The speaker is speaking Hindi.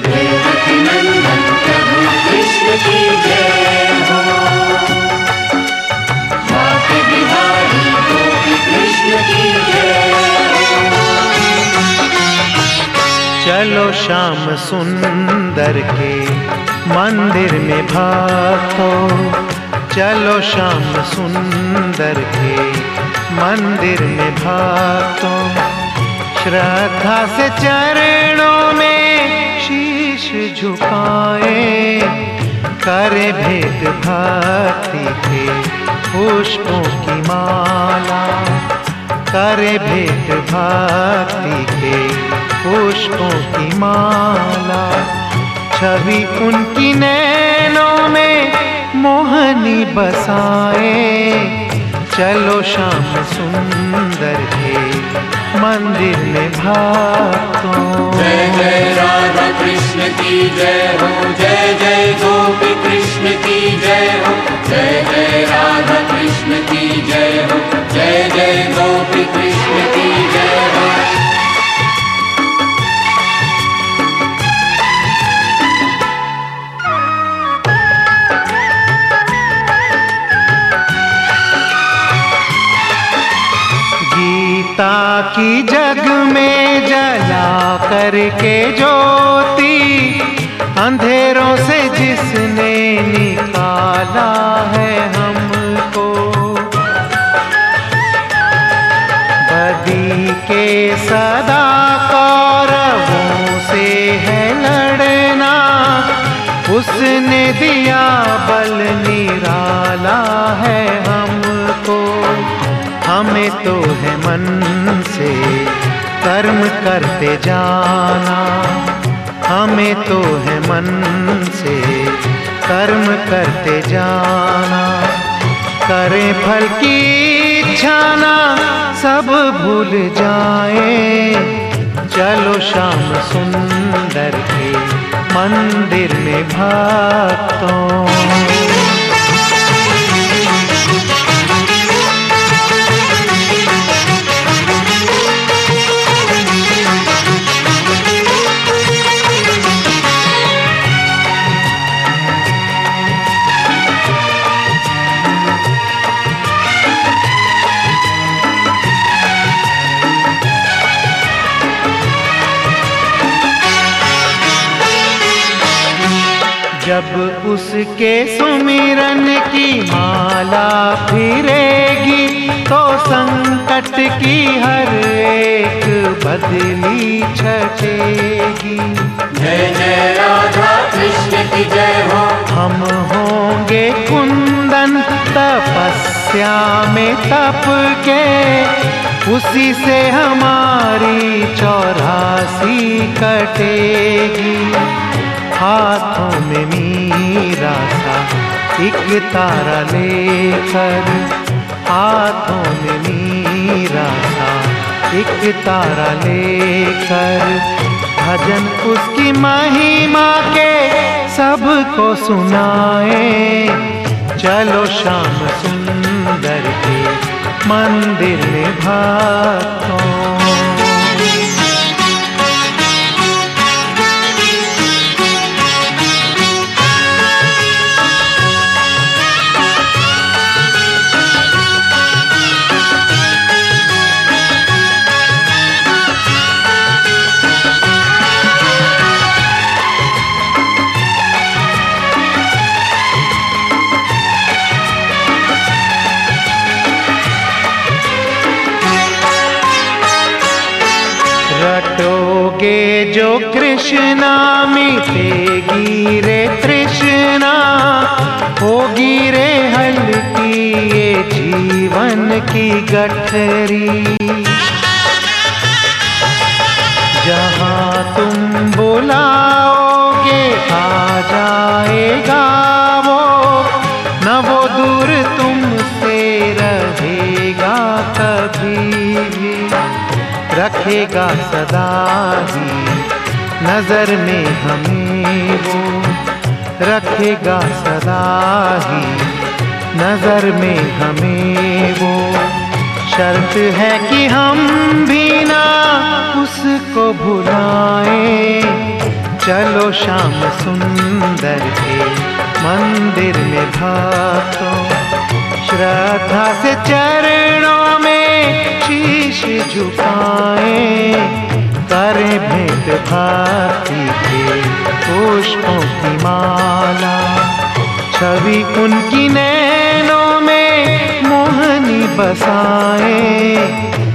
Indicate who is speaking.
Speaker 1: देवकी नंदन प्रभु कृष्ण की जय हो। बाके बिहारी गोपी कृष्ण की जय हो।
Speaker 2: चलो श्याम सुंदर के मंदिर में भक्तों, चलो श्याम सुंदर के मंदिर में भक्तों, श्रद्धा से चरणों में शीश झुकाए, करे भेंट भक्ति के पुष्पों की माला, करे भेंट भक्ति के पुष्पों की माला। छवि उनकी नैनों में मोहनी बसाए, चलो श्याम सुंदर के मंदिर में भक्तों।
Speaker 1: जय जय राधा कृष्ण की जय हो, जय जय गोपी कृष्ण की जय हो, जय जय राधा कृष्ण की जय हो, जय जय गोपी कृष्ण की जय हो।
Speaker 2: गीता की जग में जला करके ज्योति, अंधेरों से जिसने निकाला है हमको, बदी के सदा कौरवों से है लड़ना, उसने दिया बल निराला है हमको। हमें तो है मन से कर्म करते जाना, हमें तो है मन से कर्म करते जाना, करें फल की इच्छा ना सब भूल जाए, चलो श्याम सुंदर के मंदिर में भक्तों। जब उसके सुमिरन की माला फिरेगी, तो संकट की हर एक बदली छटेगी।
Speaker 1: जय जय राधा कृष्ण की जय हो।
Speaker 2: हम होंगे कुंदन तपस्या में तप के, उसी से हमारी 84 कटेगी। हाथों में मीरा सा एक तारा लेकर, हाथों में मीरा सा एक तारा लेकर, भजन उसकी महिमा के सबको सुनाए, चलो श्याम सुंदर के मंदिर में भक्तों। रटोगे जो कृष्णा मिटेगी रे तृष्णा, होगी रे हल्की ये जीवन की गठरी। जहाँ तुम बुलाओगे आ जाएगा वो, न वो दूर तुमसे रहेगा कभी भी, रखेगा सदा ही नजर में हमें वो, रखेगा सदा ही नजर में हमें वो। शर्त है कि हम भी ना उसको भुलाएं, चलो श्याम सुंदर के मंदिर में भक्तों, श्रद्धा से चरणों में शीश झुकाएं, करें भेंट भक्ति के पुष्पों की माला। छवि उनकी नैनों में मोहनी बसाएं,